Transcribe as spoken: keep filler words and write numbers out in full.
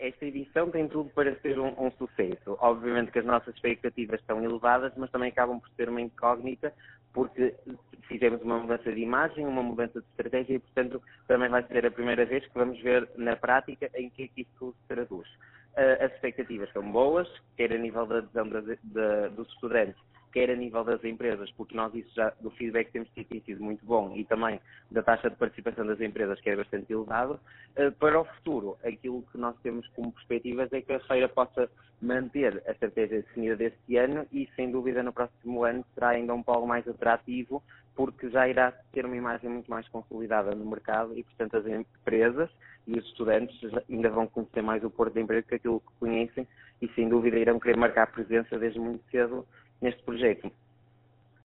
esta edição tem tudo para ser um, um sucesso. Obviamente que as nossas expectativas estão elevadas, mas também acabam por ser uma incógnita, porque fizemos uma mudança de imagem, uma mudança de estratégia e, portanto, também vai ser a primeira vez que vamos ver na prática em que é que isso se traduz. Uh, as expectativas são boas, quer a nível da adesão das, da, dos estudantes, quer a nível das empresas, porque nós isso já, do feedback que temos tido tem sido muito bom, e também da taxa de participação das empresas, que é bastante elevado. Uh, para o futuro, aquilo que nós temos como perspectivas é que a feira possa manter a estratégia definida deste ano e, sem dúvida, no próximo ano será ainda um pouco mais atrativo, porque já irá ter uma imagem muito mais consolidada no mercado e, portanto, as empresas e os estudantes ainda vão conhecer mais o Porto de Emprego que aquilo que conhecem e, sem dúvida, irão querer marcar presença desde muito cedo neste projeto.